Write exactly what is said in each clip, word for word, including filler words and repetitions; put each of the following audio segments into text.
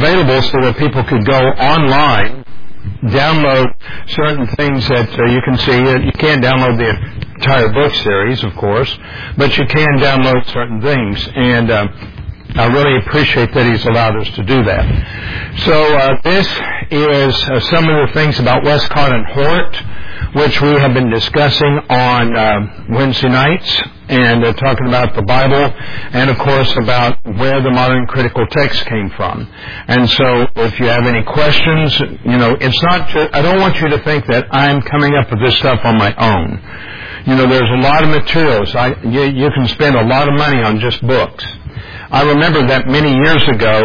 available so that people could go online, download certain things that uh, you can see. You can't download the entire book series, of course, but you can download certain things. And uh, I really appreciate that he's allowed us to do that. So uh, this is uh, some of the things about Westcott and Hort, which we have been discussing on uh, Wednesday nights, and uh, talking about the Bible, and of course about where the modern critical text came from. And so if you have any questions, you know, it's not just, I don't want you to think that I'm coming up with this stuff on my own. You know, there's a lot of materials. I, you, you can spend a lot of money on just books. I remember that many years ago,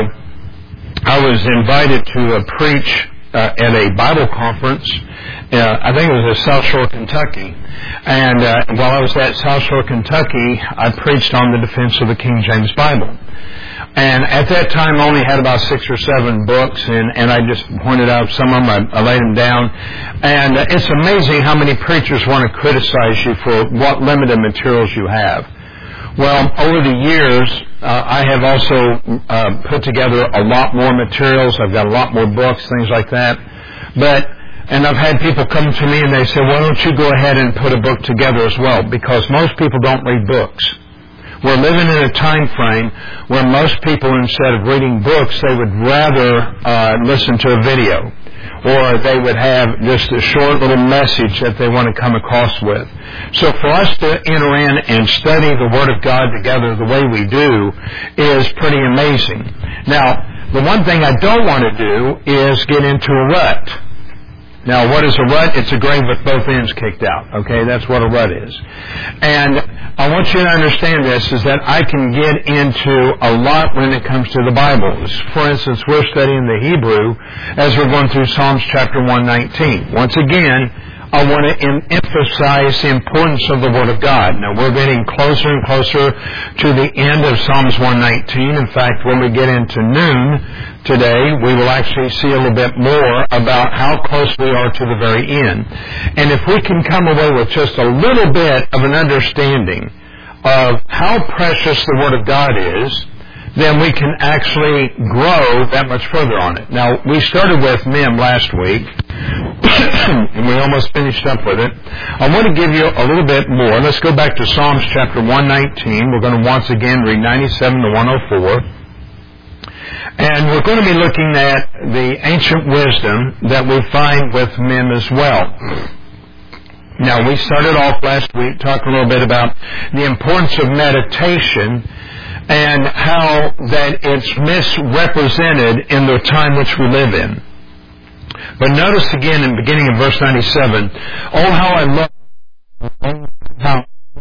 I was invited to uh, preach uh, at a Bible conference. Uh, I think it was at South Shore, Kentucky. And uh, while I was at South Shore, Kentucky, I preached on the defense of the King James Bible. And at that time, I only had about six or seven books, and, and I just pointed out some of them. I, I laid them down. And uh, it's amazing how many preachers want to criticize you for what limited materials you have. Well, over the years, uh, I have also uh, put together a lot more materials. I've got a lot more books, things like that. But, and I've had people come to me and they say, why don't you go ahead and put a book together as well? Because most people don't read books. We're living in a time frame where most people, instead of reading books, they would rather uh, listen to a video. Or they would have just a short little message that they want to come across with. So for us to enter in and study the Word of God together the way we do is pretty amazing. Now, the one thing I don't want to do is get into a rut. Now, what is a rut? It's a grave with both ends kicked out. Okay, that's what a rut is. And I want you to understand this, is that I can get into a lot when it comes to the Bible. For instance, we're studying the Hebrew as we're going through Psalms chapter one nineteen. Once again, I want to em- emphasize the importance of the Word of God. Now, we're getting closer and closer to the end of Psalms one nineteen. In fact, when we get into noon today, we will actually see a little bit more about how close we are to the very end. And if we can come away with just a little bit of an understanding of how precious the Word of God is, then we can actually grow that much further on it. Now, we started with Mem last week, and we almost finished up with it. I want to give you a little bit more. Let's go back to Psalms chapter one nineteen. We're going to once again read ninety-seven to one oh four. And we're going to be looking at the ancient wisdom that we find with Mem as well. Now, we started off last week talking a little bit about the importance of meditation and how that it's misrepresented in the time which we live in. But notice again in the beginning of verse ninety-seven, oh, how I love how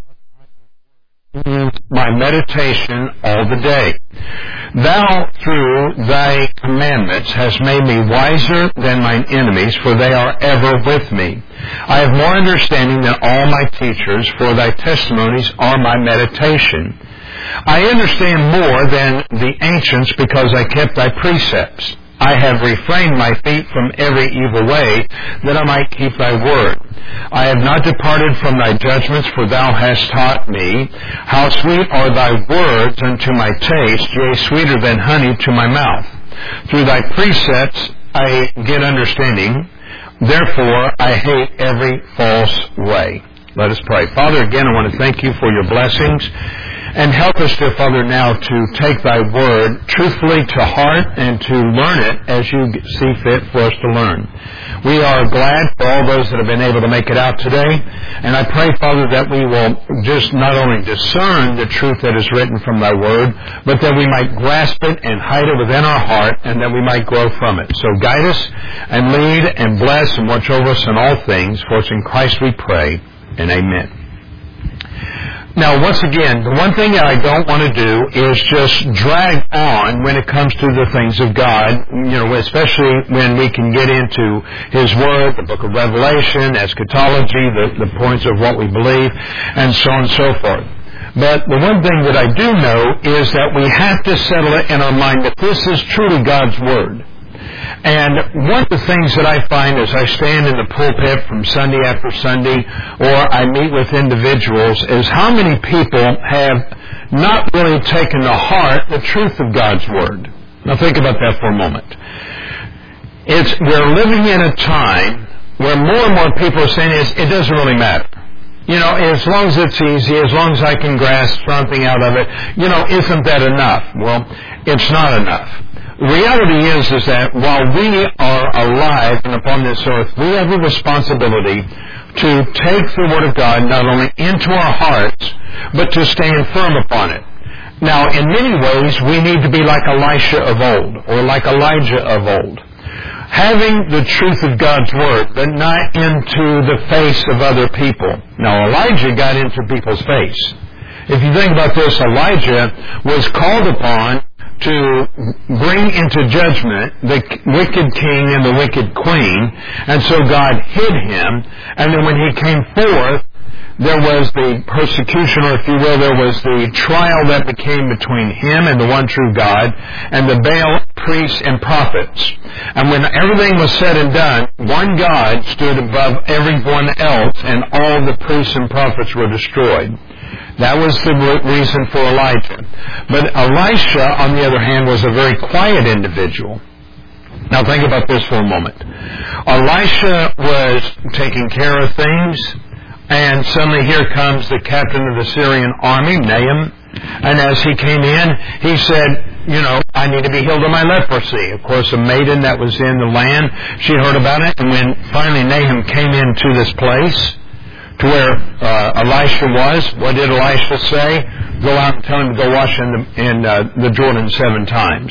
my meditation all the day. Thou, through thy commandments, hast made me wiser than mine enemies, for they are ever with me. I have more understanding than all my teachers, for thy testimonies are my meditation. I understand more than the ancients, because I kept thy precepts. I have refrained my feet from every evil way, that I might keep thy word. I have not departed from thy judgments, for thou hast taught me. How sweet are thy words unto my taste, yea, sweeter than honey to my mouth. Through thy precepts I get understanding, therefore I hate every false way. Let us pray. Father, again, I want to thank you for your blessings. And help us, dear Father, now to take thy word truthfully to heart and to learn it as you see fit for us to learn. We are glad for all those that have been able to make it out today. And I pray, Father, that we will just not only discern the truth that is written from thy word, but that we might grasp it and hide it within our heart, and that we might grow from it. So guide us and lead and bless and watch over us in all things. For it's in Christ we pray, and amen. Now, once again, the one thing that I don't want to do is just drag on when it comes to the things of God, you know, especially when we can get into His Word, the book of Revelation, eschatology, the, the points of what we believe, and so on and so forth. But the one thing that I do know is that we have to settle it in our mind that this is truly God's Word. And one of the things that I find as I stand in the pulpit from Sunday after Sunday, or I meet with individuals, is how many people have not really taken to heart the truth of God's Word. Now think about that for a moment. It's, we're living in a time where more and more people are saying is, it doesn't really matter. You know, as long as it's easy, as long as I can grasp something out of it, you know, isn't that enough? Well, it's not enough. The reality is, is that while we are alive and upon this earth, we have a responsibility to take the Word of God not only into our hearts, but to stand firm upon it. Now, in many ways, we need to be like Elisha of old, or like Elijah of old. Having the truth of God's Word, but not into the face of other people. Now, Elijah got into people's face. If you think about this, Elijah was called upon to bring into judgment the wicked king and the wicked queen, and so God hid him, and then when he came forth, there was the persecution, or if you will, there was the trial that became between him and the one true God, and the Baal priests and prophets. And when everything was said and done, one God stood above everyone else, and all the priests and prophets were destroyed. That was the reason for Elijah. But Elisha, on the other hand, was a very quiet individual. Now think about this for a moment. Elisha was taking care of things, and suddenly here comes the captain of the Syrian army, Nahum, and as he came in, he said, you know, I need to be healed of my leprosy. Of course, a maiden that was in the land, she heard about it, and when finally Nahum came into this place, to where uh, Elisha was, what did Elisha say? Go out and tell him to go wash in the, in, uh, the Jordan seven times.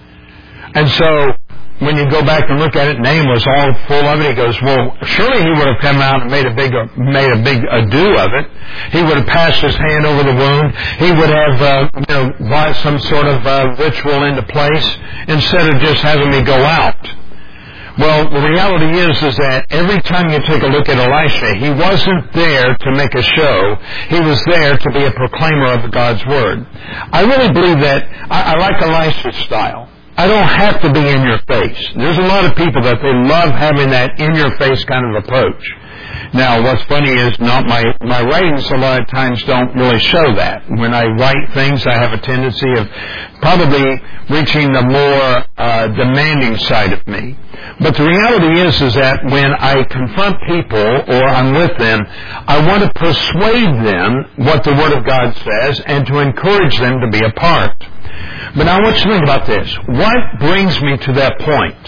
And so, when you go back and look at it, Nahum was all full of it. He goes, well, surely he would have come out and made a big, made a big ado of it. He would have passed his hand over the wound. He would have, uh, you know, brought some sort of uh, ritual into place instead of just having me go out. Well, the reality is, is that every time you take a look at Elisha, he wasn't there to make a show. He was there to be a proclaimer of God's Word. I really believe that, I, I like Elisha's style. I don't have to be in your face. There's a lot of people that they love having that in your face kind of approach. Now, what's funny is not my, my writings a lot of times don't really show that. When I write things, I have a tendency of probably reaching the more uh, demanding side of me. But the reality is, is that when I confront people or I'm with them, I want to persuade them what the Word of God says and to encourage them to be a part. But I want you to think about this. What brings me to that point?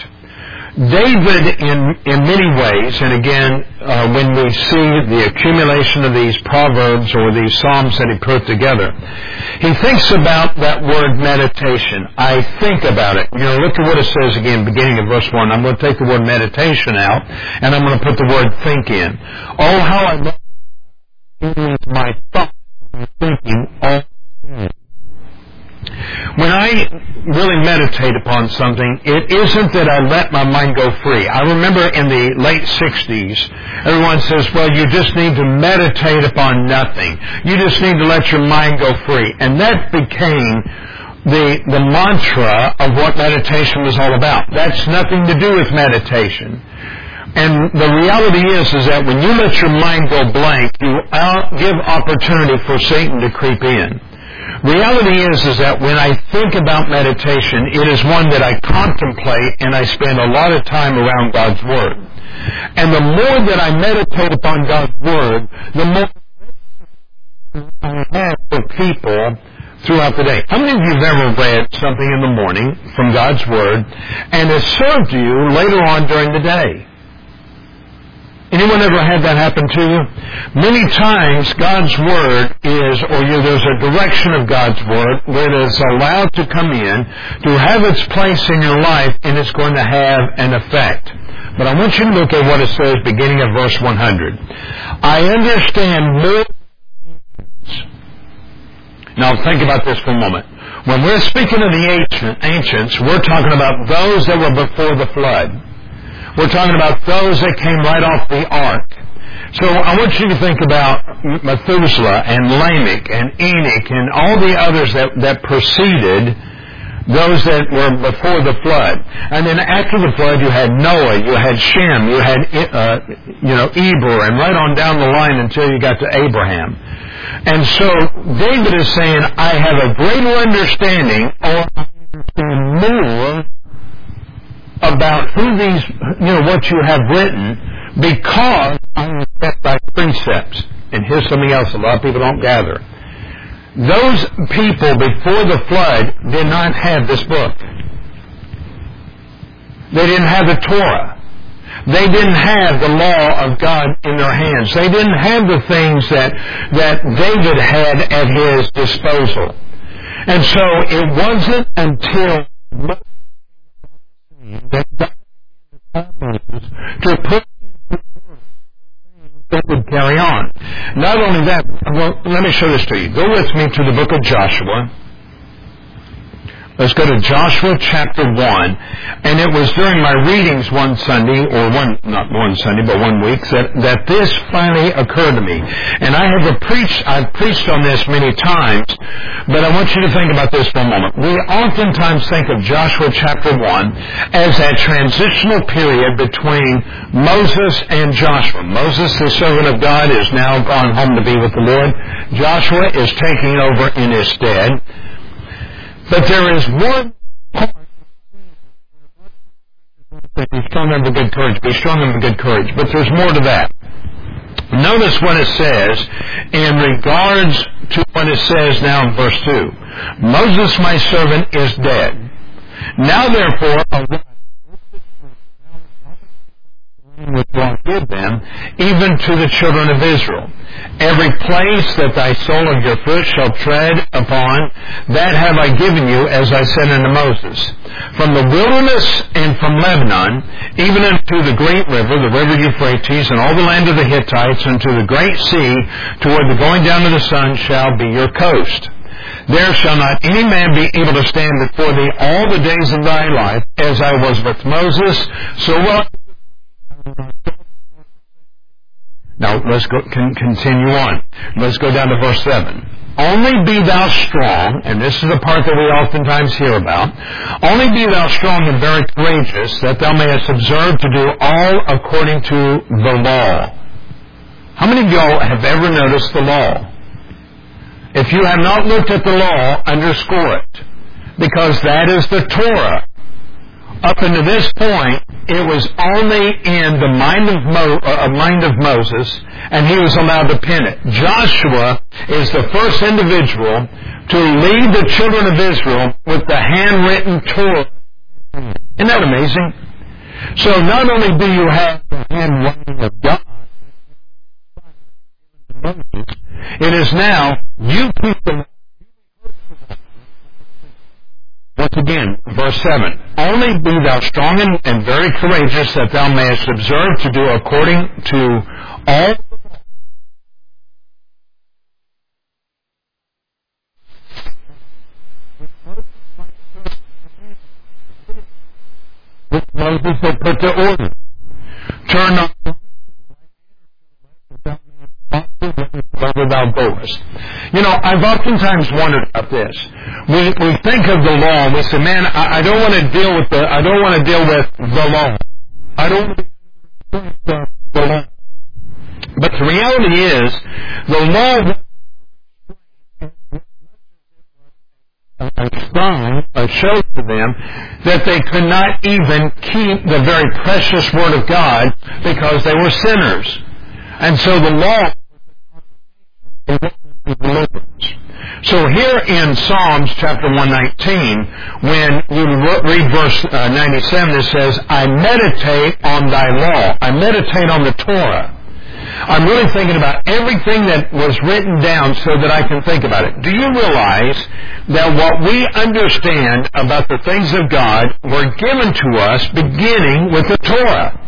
David, in, in many ways, and again, uh, when we see the accumulation of these proverbs or these psalms that he put together, he thinks about that word meditation. I think about it. You know, look at what it says again, beginning of verse one. I'm going to take the word meditation out, and I'm going to put the word think in. Oh, how I love my thoughts and thinking all day. When I really meditate upon something, it isn't that I let my mind go free. I remember in the late sixties, everyone says, well, you just need to meditate upon nothing. You just need to let your mind go free. And that became the, the mantra of what meditation was all about. That's nothing to do with meditation. And the reality is, is that when you let your mind go blank, you give opportunity for Satan to creep in. Reality is, is that when I think about meditation, it is one that I contemplate and I spend a lot of time around God's Word. And the more that I meditate upon God's Word, the more I have for people throughout the day. How many of you have ever read something in the morning from God's Word and it served you later on during the day? Anyone ever had that happen to you? Many times God's Word is, or you, there's a direction of God's Word where it is allowed to come in, to have its place in your life, and it's going to have an effect. But I want you to look at what it says beginning of verse one hundred. I understand more. Now think about this for a moment. When we're speaking of the ancient, ancients, we're talking about those that were before the flood. We're talking about those that came right off the ark. So I want you to think about Methuselah and Lamech and Enoch and all the others that, that preceded those that were before the flood. And then after the flood, you had Noah, you had Shem, you had, uh, you know, Eber, and right on down the line until you got to Abraham. And so David is saying, I have a greater understanding, or understand more about who these, you know, what you have written, because I am kept by precepts. And here's something else a lot of people don't gather. Those people before the flood did not have this book. They didn't have the Torah. They didn't have the law of God in their hands. They didn't have the things that, that David had at his disposal. And so it wasn't until that God to put that would carry on. Not only that, well, let me show this to you. Go with me to the book of Joshua. Let's go to Joshua chapter one. And it was during my readings one Sunday, or one, not one Sunday, but one week, that, that this finally occurred to me. And I have preached, I've preached on this many times, but I want you to think about this for a moment. We oftentimes think of Joshua chapter one as that transitional period between Moses and Joshua. Moses, the servant of God, is now gone home to be with the Lord. Joshua is taking over in his stead. But there is one part. Be strong and of good courage. Be strong and of good courage. But there's more to that. Notice what it says in regards to what it says now in verse two. Moses, my servant, is dead. Now therefore, arise, which will give them, even to the children of Israel. Every place that thy sole of your foot shall tread upon, that have I given you, as I said unto Moses. From the wilderness and from Lebanon, even unto the great river, the river Euphrates, and all the land of the Hittites, unto the great sea, toward the going down of the sun, shall be your coast. There shall not any man be able to stand before thee all the days of thy life, as I was with Moses, so will Now, let's go, con, continue on. Let's go down to verse seven. Only be thou strong, and this is the part that we oftentimes hear about, only be thou strong and very courageous, that thou mayest observe to do all according to the law. How many of y'all have ever noticed the law? If you have not looked at the law, underscore it, because that is the Torah. Up until this point, it was only in the mind of, Mo, uh, mind of Moses, and he was allowed to pen it. Joshua is the first individual to lead the children of Israel with the handwritten Torah. Isn't that amazing? So not only do you have the handwriting of God, it is now you people. Once again, verse seven. Only be thou strong and, and very courageous, that thou mayest observe to do according to all which Moses had put to order. Turn not whether thou goest. You know, I've oftentimes wondered about this. We we think of the law and we say, man, I, I don't want to deal with the I don't want to deal with the law. I don't want to deal with the law. But the reality is, the law a sign, a show to them that they could not even keep the very precious word of God because they were sinners. And so the law deliverance. So here in Psalms chapter one nineteen, when you read verse uh, ninety-seven, it says, I meditate on thy law. I meditate on the Torah. I'm really thinking about everything that was written down so that I can think about it. Do you realize that what we understand about the things of God were given to us beginning with the Torah?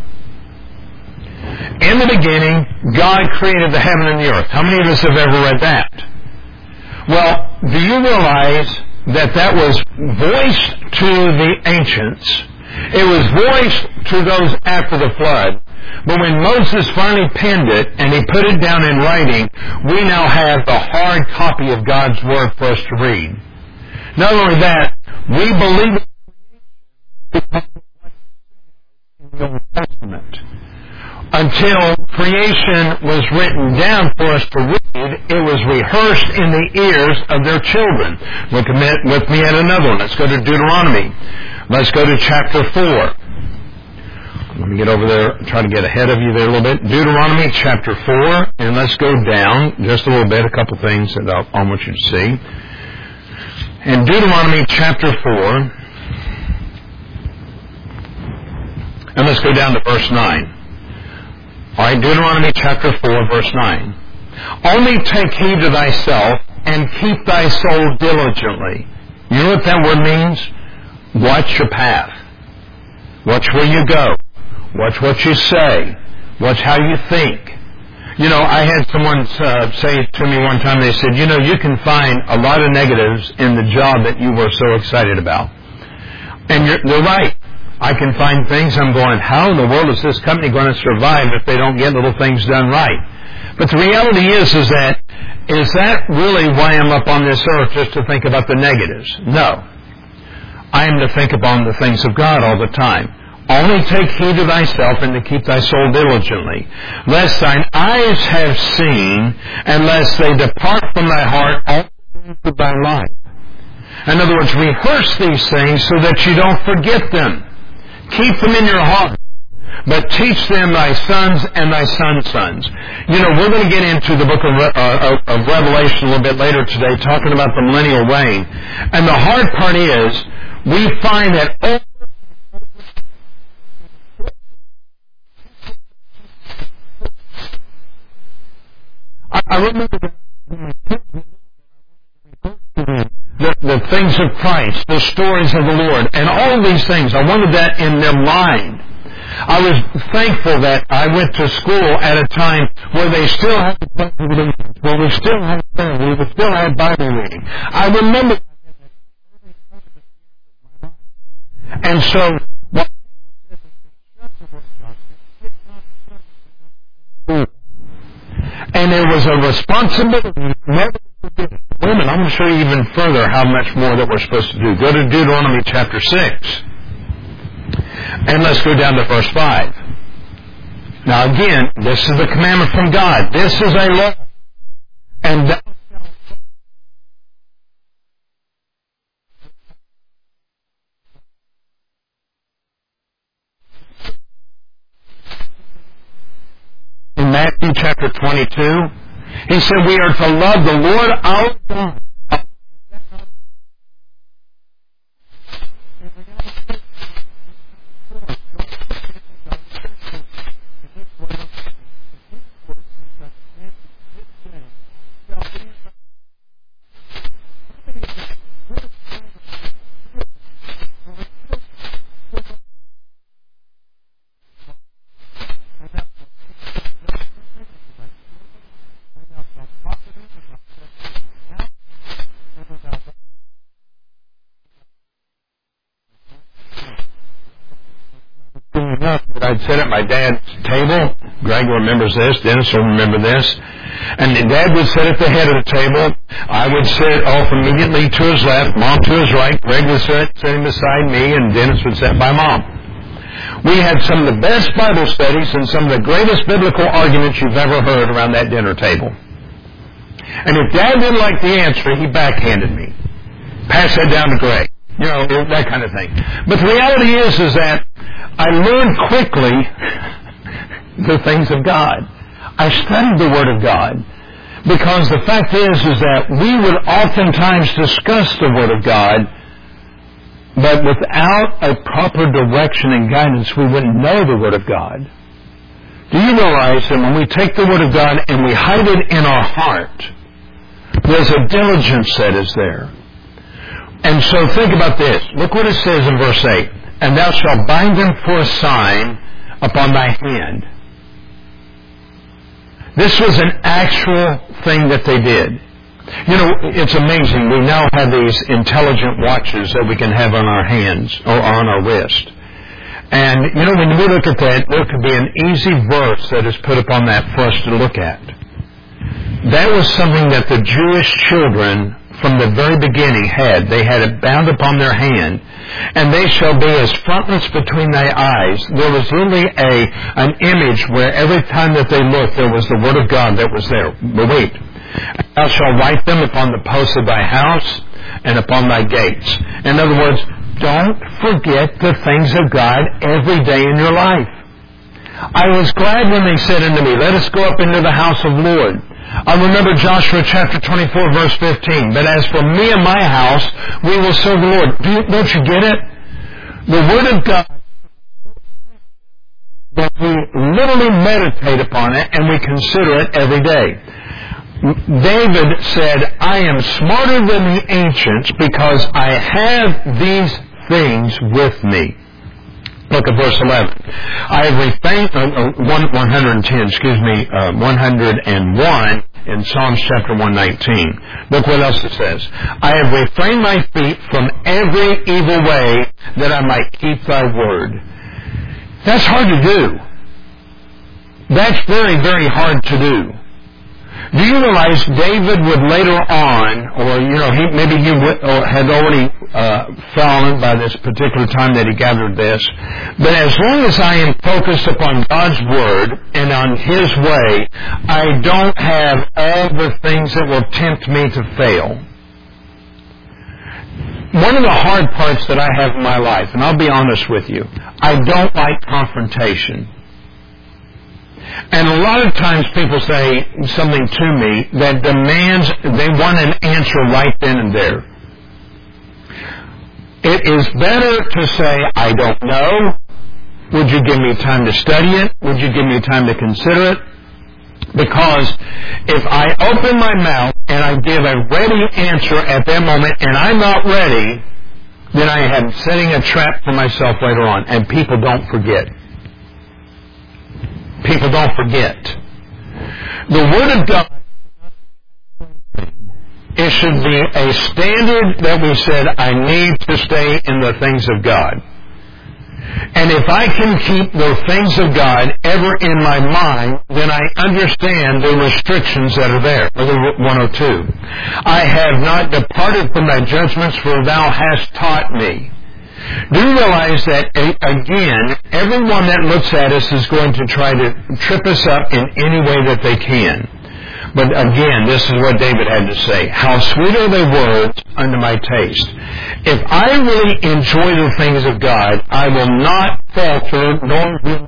In the beginning, God created the heaven and the earth. How many of us have ever read that? Well, do you realize that that was voiced to the ancients? It was voiced to those after the flood. But when Moses finally penned it and he put it down in writing, we now have the hard copy of God's Word for us to read. Not only that, we believe in the Old Testament. Until creation was written down for us to read, it was rehearsed in the ears of their children. Look with me at another one. Let's go to Deuteronomy. Let's go to chapter four. Let me get over there, try to get ahead of you there a little bit. Deuteronomy chapter four, and let's go down just a little bit, a couple things that I want you to see. In Deuteronomy chapter four, and let's go down to verse nine. All right, Deuteronomy chapter four, verse nine. Only take heed to thyself and keep thy soul diligently. You know what that word means? Watch your path. Watch where you go. Watch what you say. Watch how you think. You know, I had someone uh, say to me one time, they said, you know, you can find a lot of negatives in the job that you were so excited about. And you're, they're right. I can find things I'm going, how in the world is this company going to survive if they don't get little things done right? But the reality is, is that, is that really why I'm up on this earth, just to think about the negatives? No. I am to think upon the things of God all the time. Only take heed to thyself and to keep thy soul diligently, lest thine eyes have seen, and lest they depart from thy heart all the days of thy life. In other words, rehearse these things so that you don't forget them. Keep them in your heart, but teach them thy sons and thy sons' sons. You know, we're going to get into the book of, Re- uh, of Revelation a little bit later today, talking about the millennial reign. And the hard part is, we find that all I remember the, the things of Christ, the stories of the Lord, and all these things. I wanted that in their mind. I was thankful that I went to school at a time where they still had the Bible, where we still had prayer, where we still had Bible reading. I remember, and so. And there was a responsibility never to forget. Wait a minute, I'm going to show you even further how much more that we're supposed to do. Go to Deuteronomy chapter six. And let's go down to verse five. Now again, this is the commandment from God. This is a law. And that in Matthew chapter twenty-two, he said we are to love the Lord our God. That I'd sit at my dad's table. Greg remembers this. Dennis will remember this. And Dad would sit at the head of the table. I would sit off immediately to his left, Mom to his right. Greg would sit sitting beside me, and Dennis would sit by Mom. We had some of the best Bible studies and some of the greatest biblical arguments you've ever heard around that dinner table. And if Dad didn't like the answer, he backhanded me. Pass that down to Greg. You know, that kind of thing. But the reality is, is that I learned quickly the things of God. I studied the Word of God because the fact is, is that we would oftentimes discuss the Word of God, but without a proper direction and guidance, we wouldn't know the Word of God. Do you realize that when we take the Word of God and we hide it in our heart, there's a diligence that is there. And so think about this. Look what it says in verse eight. And thou shalt bind them for a sign upon thy hand. This was an actual thing that they did. You know, it's amazing. We now have these intelligent watches that we can have on our hands or on our wrist. And, you know, when we look at that, there could be an easy verse that is put upon that for us to look at. That was something that the Jewish children from the very beginning had. They had it bound upon their hand. And they shall be as frontlets between thy eyes. There was literally a, an image where every time that they looked, there was the Word of God that was there. But wait, Thou shalt write them upon the posts of thy house and upon thy gates. In other words, don't forget the things of God every day in your life. I was glad when they said unto me, let us go up into the house of the Lord. I remember Joshua chapter twenty-four, verse fifteen. But as for me and my house, we will serve the Lord. Do you, don't you get it? The Word of God, that we literally meditate upon it and we consider it every day. David said, I am smarter than the ancients because I have these things with me. Look at verse eleven. I have refrained, uh, one, one hundred ten, excuse me, uh, one hundred one in Psalms chapter one nineteen. Look what else it says. I have refrained my feet from every evil way that I might keep thy word. That's hard to do. That's very, very hard to do. Do you realize David would later on, or you know, he, maybe he w- or had already uh, fallen by this particular time that he gathered this, but as long as I am focused upon God's Word and on His way, I don't have all the things that will tempt me to fail. One of the hard parts that I have in my life, and I'll be honest with you, I don't like confrontation. And a lot of times people say something to me that demands, they want an answer right then and there. It is better to say, I don't know. Would you give me time to study it? Would you give me time to consider it? Because if I open my mouth and I give a ready answer at that moment and I'm not ready, then I am setting a trap for myself later on. And people don't forget. People don't forget. The Word of God, it should be a standard that we said, I need to stay in the things of God. And if I can keep the things of God ever in my mind, then I understand the restrictions that are there. one oh two. I have not departed from thy judgments, for thou hast taught me. Do you realize that, again, everyone that looks at us is going to try to trip us up in any way that they can. But again, this is what David had to say. How sweet are thy words unto my taste. If I really enjoy the things of God, I will not falter nor will.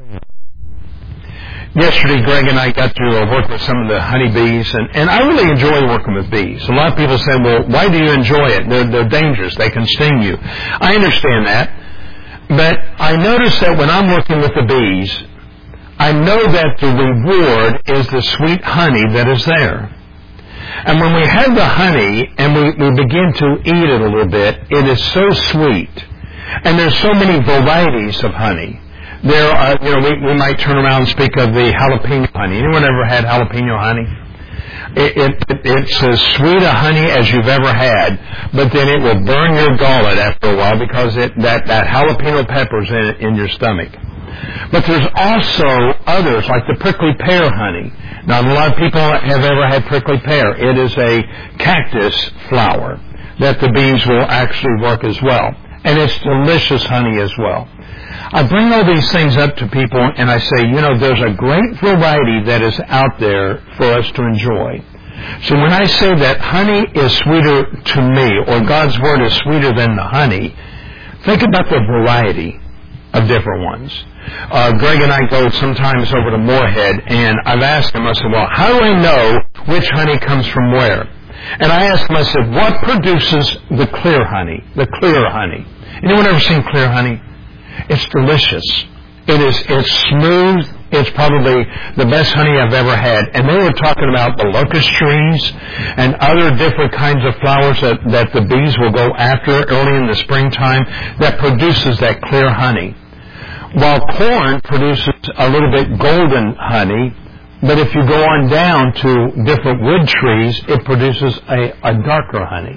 Yesterday, Greg and I got to uh, work with some of the honeybees, and, and I really enjoy working with bees. A lot of people say, well, why do you enjoy it? They're, they're dangerous. They can sting you. I understand that. But I notice that when I'm working with the bees, I know that the reward is the sweet honey that is there. And when we have the honey and we, we begin to eat it a little bit, it is so sweet. And there's so many varieties of honey. There are, you know, we, we might turn around and speak of the jalapeno honey. Anyone ever had jalapeno honey? It, it, it, it's as sweet a honey as you've ever had, but then it will burn your gullet after a while because it, that, that jalapeno pepper's in, in your stomach. But there's also others, like the prickly pear honey. Now, a lot of people have ever had prickly pear. It is a cactus flower that the bees will actually work as well. And it's delicious honey as well. I bring all these things up to people and I say, you know, there's a great variety that is out there for us to enjoy. So when I say that honey is sweeter to me, or God's Word is sweeter than the honey, think about the variety of different ones. Uh, Greg and I go sometimes over to Moorhead, and I've asked him, I said, well, how do I know which honey comes from where? And I asked him, I said, what produces the clear honey, the clear honey? Anyone ever seen clear honey? It's delicious. It is, it's smooth. It's probably the best honey I've ever had. And they were talking about the locust trees and other different kinds of flowers that, that the bees will go after early in the springtime that produces that clear honey. While corn produces a little bit golden honey, but if you go on down to different wood trees, it produces a, a darker honey.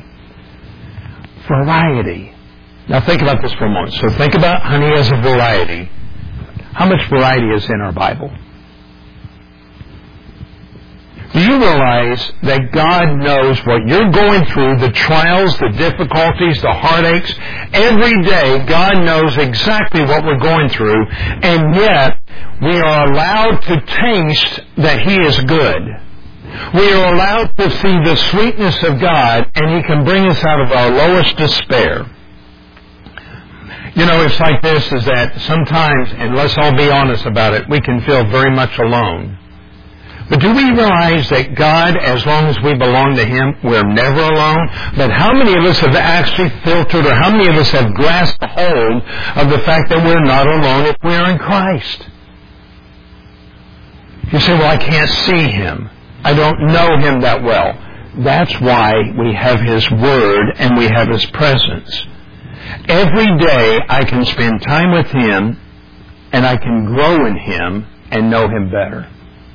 Variety. Now think about this for a moment. So think about honey as a variety. How much variety is in our Bible? Do you realize that God knows what you're going through, the trials, the difficulties, the heartaches? Every day, God knows exactly what we're going through, and yet we are allowed to taste that He is good. We are allowed to see the sweetness of God, and He can bring us out of our lowest despair. You know, it's like this, is that sometimes, and let's all be honest about it, we can feel very much alone. But do we realize that God, as long as we belong to Him, we're never alone? But how many of us have actually filtered, or how many of us have grasped a hold of the fact that we're not alone if we're in Christ? You say, well, I can't see Him. I don't know Him that well. That's why we have His Word and we have His presence. Every day I can spend time with Him, and I can grow in Him and know Him better.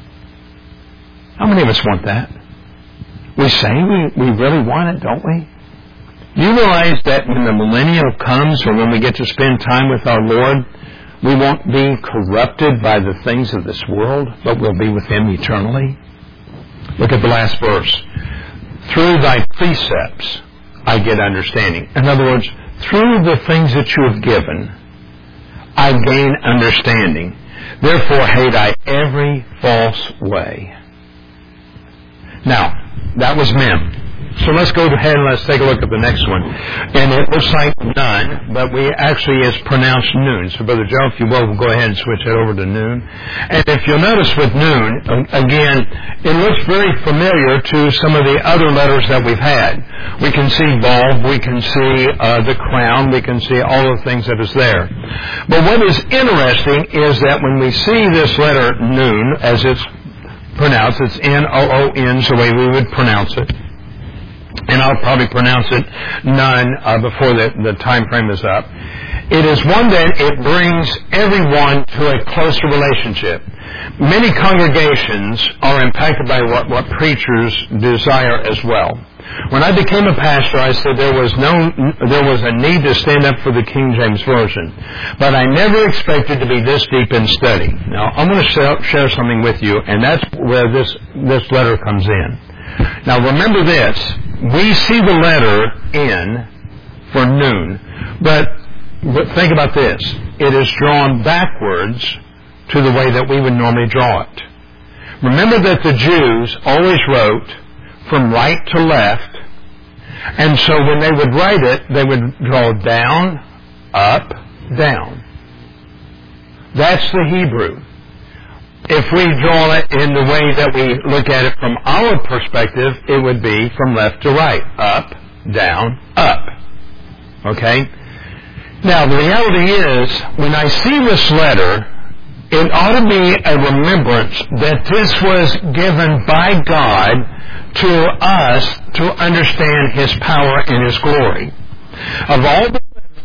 How many of us want that? We say we, we really want it, don't we? You realize that when the millennium comes, or when we get to spend time with our Lord, we won't be corrupted by the things of this world, but we'll be with Him eternally? Look at the last verse. Through thy precepts I get understanding. In other words, through the things that you have given, I gain understanding. Therefore hate I every false way. Now, that was Mem. So let's go ahead and let's take a look at the next one. And it looks like none, but we actually is pronounced noon. So Brother Joe, if you will, we'll go ahead and switch it over to noon. And if you'll notice with noon, again, it looks very familiar to some of the other letters that we've had. We can see bulb, we can see uh, the crown, we can see all the things that is there. But what is interesting is that when we see this letter noon, as it's pronounced, it's N O O N, is the way we would pronounce it. And I'll probably pronounce it none uh, before the, the time frame is up. It is one that it brings everyone to a closer relationship. Many congregations are impacted by what, what preachers desire as well. When I became a pastor, I said there was no, there was a need to stand up for the King James Version. But I never expected to be this deep in study. Now, I'm going to share, share something with you, and that's where this, this letter comes in. Now, remember this. We see the letter N for noon, but, but think about this. It is drawn backwards to the way that we would normally draw it. Remember that the Jews always wrote from right to left, and so when they would write it, they would draw down, up, down. That's the Hebrew. If we draw it in the way that we look at it from our perspective, it would be from left to right. Up, down, up. Okay? Now, the reality is, when I see this letter, it ought to be a remembrance that this was given by God to us to understand His power and His glory. Of all the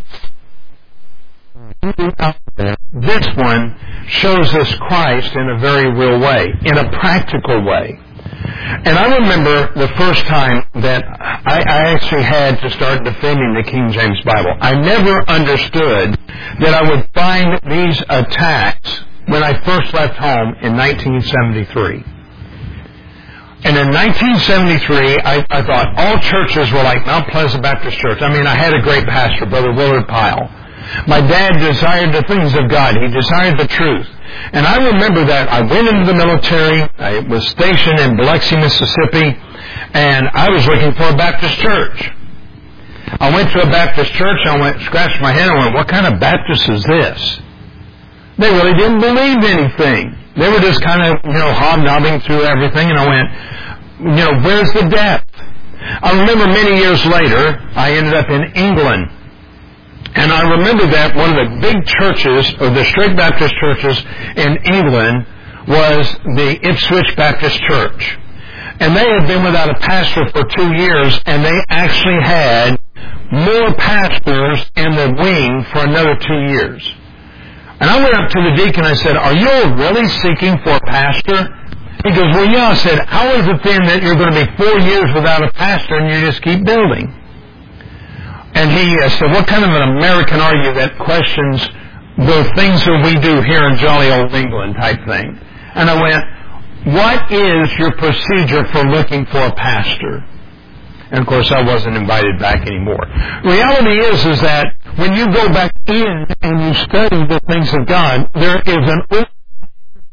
this one shows us Christ in a very real way, in a practical way. And I remember the first time that I, I actually had to start defending the King James Bible. I never understood that I would find these attacks when I first left home in nineteen seventy-three. And in nineteen seventy-three, I, I thought all churches were like Mount Pleasant Baptist Church. I mean, I had a great pastor, Brother Willard Pyle. My dad desired the things of God. He desired the truth. And I remember that I went into the military. I was stationed in Biloxi, Mississippi, and I was looking for a Baptist church. I went to a Baptist church. I went, scratched my head and went, what kind of Baptist is this? They really didn't believe anything. They were just kind of, you know, hobnobbing through everything. And I went, you know, where's the depth? I remember many years later, I ended up in England. And I remember that one of the big churches, or the straight Baptist churches in England, was the Ipswich Baptist Church. And they had been without a pastor for two years, and they actually had more pastors in the wing for another two years. And I went up to the deacon and I said, are you really seeking for a pastor? He goes, well, yeah. I said, how is it then that you're going to be four years without a pastor and you just keep building? And he uh, said, what kind of an American are you that questions the things that we do here in jolly old England type thing? And I went, what is your procedure for looking for a pastor? And of course I wasn't invited back anymore. Reality is, is that when you go back in and you study the things of God, there is an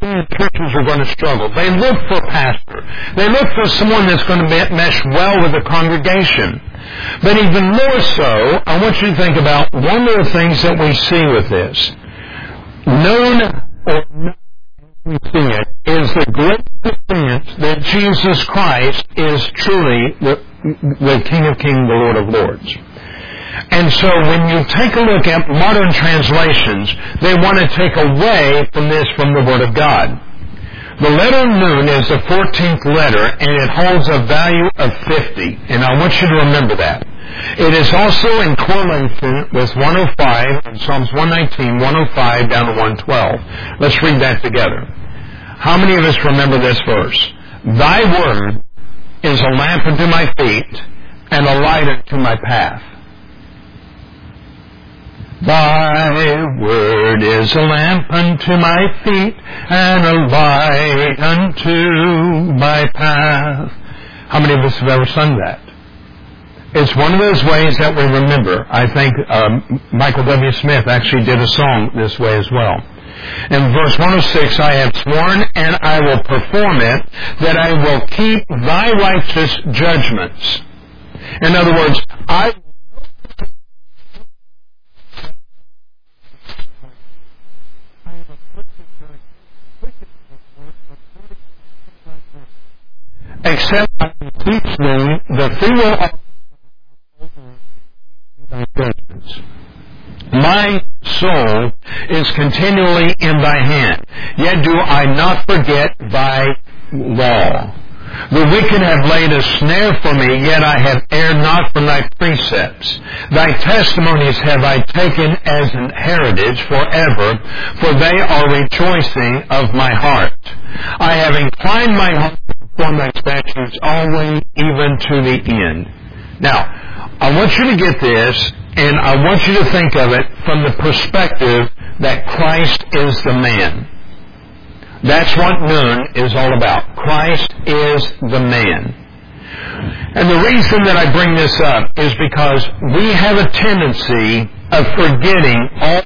churches are going to struggle. They look for a pastor. They look for someone that's going to mesh well with the congregation. But even more so, I want you to think about one of the things that we see with this. Known or not, we see it, is the great defense that Jesus Christ is truly the, the King of Kings, the Lord of Lords. And so when you take a look at modern translations, they want to take away from this from the Word of God. The letter Nun is the fourteenth letter, and it holds a value of fifty. And I want you to remember that. It is also in correlation with one oh five, in Psalms one nineteen, one oh five down to one twelve. Let's read that together. How many of us remember this verse? Thy word is a lamp unto my feet and a light unto my path. Thy word is a lamp unto my feet and a light unto my path. How many of us have ever sung that? It's one of those ways that we remember. I think um, Michael W. Smith actually did a song this way as well. In verse one oh six, I have sworn and I will perform it, that I will keep thy righteous judgments. In other words, I except I can teach me the free will of thy judgments. My soul is continually in thy hand, yet do I not forget thy law. The wicked have laid a snare for me, yet I have erred not from thy precepts. Thy testimonies have I taken as an heritage forever, for they are rejoicing of my heart. I have inclined my heart to perform thy statutes always, even to the end. Now, I want you to get this, and I want you to think of it from the perspective that Christ is the man. That's what Nun is all about. Christ is the man. And the reason that I bring this up is because we have a tendency of forgetting all...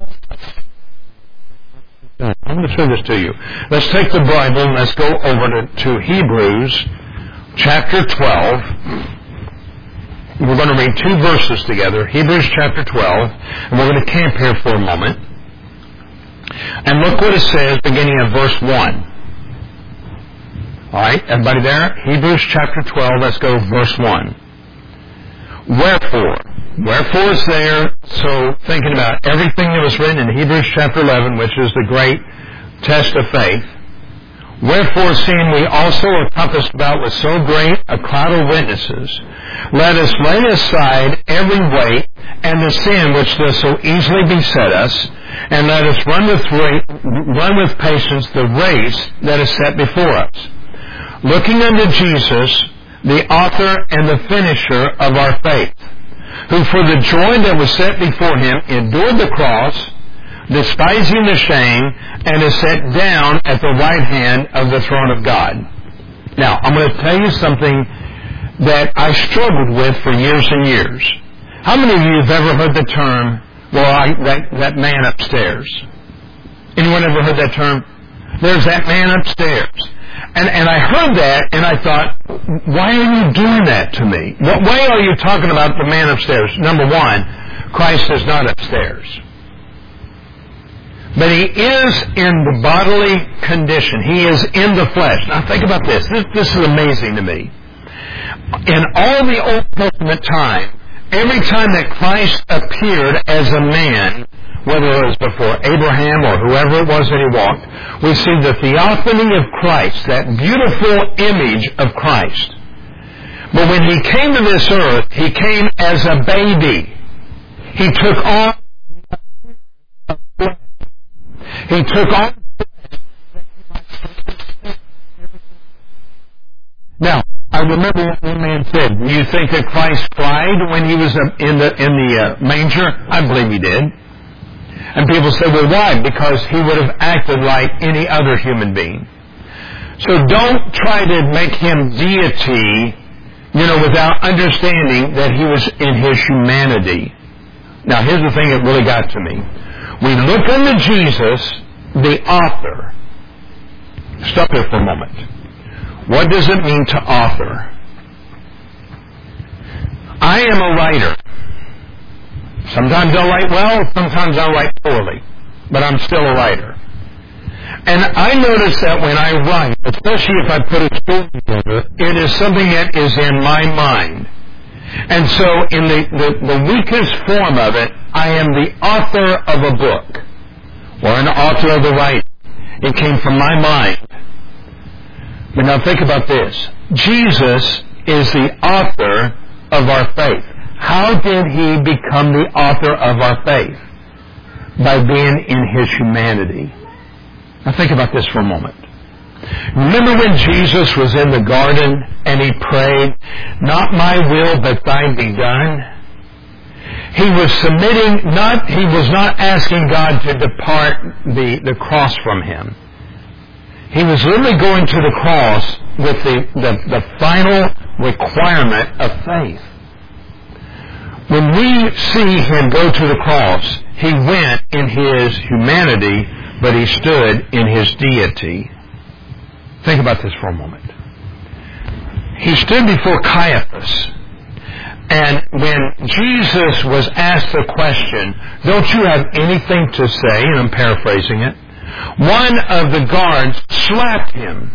I'm going to show this to you. Let's take the Bible and let's go over to, to Hebrews chapter twelve. We're going to read two verses together, Hebrews chapter twelve, and we're going to camp here for a moment. And look what it says beginning at verse one. Alright, everybody there? Hebrews chapter twelve, let's go verse one. Wherefore, wherefore is there, so thinking about everything that was written in Hebrews chapter eleven, which is the great test of faith. Wherefore, seeing we also are compassed about with so great a cloud of witnesses, let us lay aside every weight and the sin which does so easily beset us, and let us run with, run with patience the race that is set before us, looking unto Jesus, the author and the finisher of our faith, who for the joy that was set before him endured the cross, despising the shame, and is set down at the right hand of the throne of God. Now, I'm going to tell you something that I struggled with for years and years. How many of you have ever heard the term, well, I, that, that man upstairs? Anyone ever heard that term? There's that man upstairs. And, and I heard that, and I thought, why are you doing that to me? What, why are you talking about the man upstairs? Number one, Christ is not upstairs. But he is in the bodily condition. He is in the flesh. Now think about this. This, this is amazing to me. In all the Old Testament time, every time that Christ appeared as a man, whether it was before Abraham or whoever it was that he walked, we see the theophany of Christ, that beautiful image of Christ. But when he came to this earth, he came as a baby. He took on He took on. Now, I remember what one man said. Do you think that Christ cried when he was in the in the uh, manger? I believe he did. And people say, well, why? Because he would have acted like any other human being. So don't try to make him deity, you know, without understanding that he was in his humanity. Now, here's the thing that really got to me. We look unto Jesus, the author Stop here for a moment. What does it mean to author? I am a writer. Sometimes I write well, sometimes I write poorly, but I'm still a writer. And I notice that when I write, especially if I put a story together, it is something that is in my mind. And so in the, the, the weakest form of it, I am the author of a book, or an author of a writing. It came from my mind. But now think about this. Jesus is the author of our faith. How did he become the author of our faith? By being in his humanity. Now think about this for a moment. Remember when Jesus was in the garden and he prayed, "Not my will, but thine be done"? He was submitting, not, he was not asking God to depart the, the cross from him. He was literally going to the cross with the, the, the final requirement of faith. When we see him go to the cross, he went in his humanity, but he stood in his deity. Think about this for a moment. He stood before Caiaphas, and when Jesus was asked the question, "Don't you have anything to say?" and I'm paraphrasing it, one of the guards slapped him.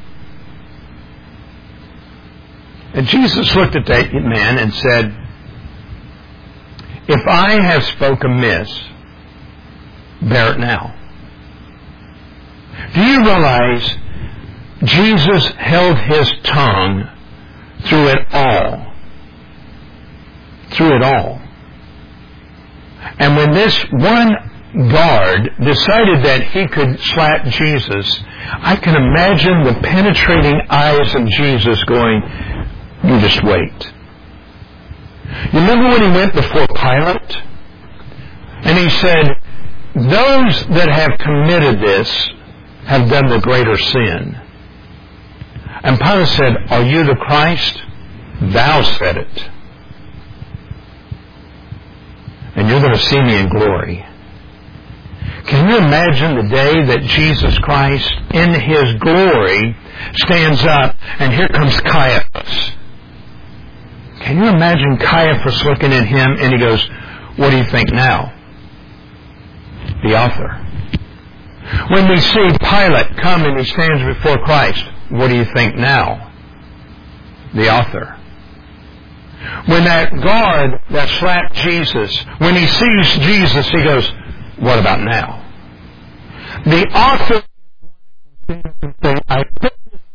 And Jesus looked at that man and said, "If I have spoken amiss, bear it now." Do you realize Jesus held his tongue through it all? Through it all. And when this one guard decided that he could slap Jesus, I can imagine the penetrating eyes of Jesus going, "You just wait." You remember when he went before Pilate? And he said, "Those that have committed this have done the greater sin." And Pilate said, "Are you the Christ? Thou said it. And you're going to see me in glory." Can you imagine the day that Jesus Christ, in his glory, stands up and here comes Caiaphas? Can you imagine Caiaphas looking at him and he goes, "What do you think now?" The author. When we see Pilate come and he stands before Christ, "What do you think now?" The author. When that guard that slapped Jesus, when he sees Jesus, he goes, "What about now?" The author I put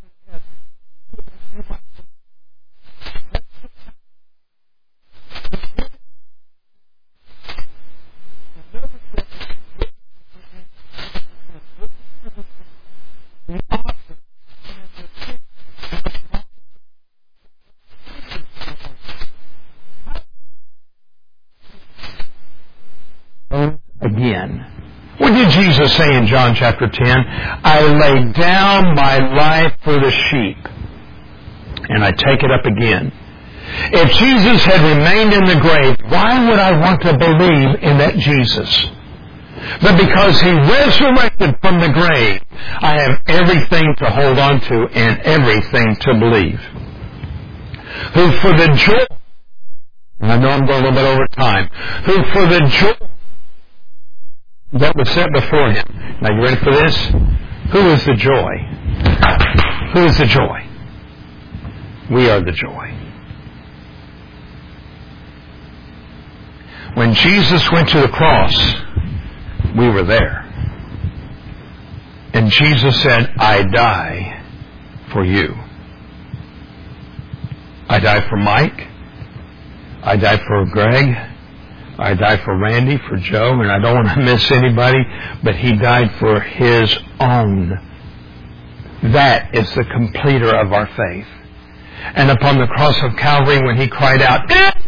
again. What did Jesus say in John chapter ten? "I lay down my life for the sheep, and I take it up again." If Jesus had remained in the grave, why would I want to believe in that Jesus? But because he resurrected from the grave, I have everything to hold on to and everything to believe. Who for the joy, and I know I'm going a little bit over time, who for the joy that was set before him. Now you ready for this? Who is the joy? Who is the joy? We are the joy. When Jesus went to the cross, we were there. And Jesus said, "I die for you. I die for Mike. I die for Greg. I died for Randy, for Joe, and I don't want to miss anybody, but he died for his own." That is the completer of our faith. And upon the cross of Calvary, when he cried out,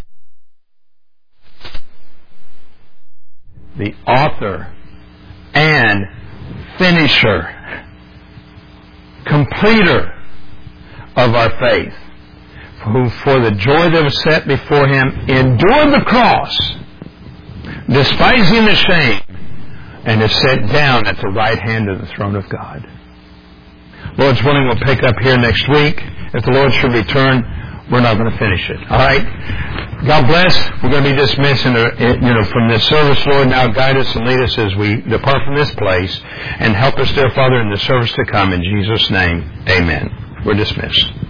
the author and finisher, completer of our faith, who for the joy that was set before him endured the cross, despising the shame, and is set down at the right hand of the throne of God. Lord's willing, we'll pick up here next week. If the Lord should return, we're not going to finish it. All right? God bless. We're going to be dismissed in the, you know, from this service. Lord, now guide us and lead us as we depart from this place, and help us, dear Father, in the service to come. In Jesus' name, amen. We're dismissed.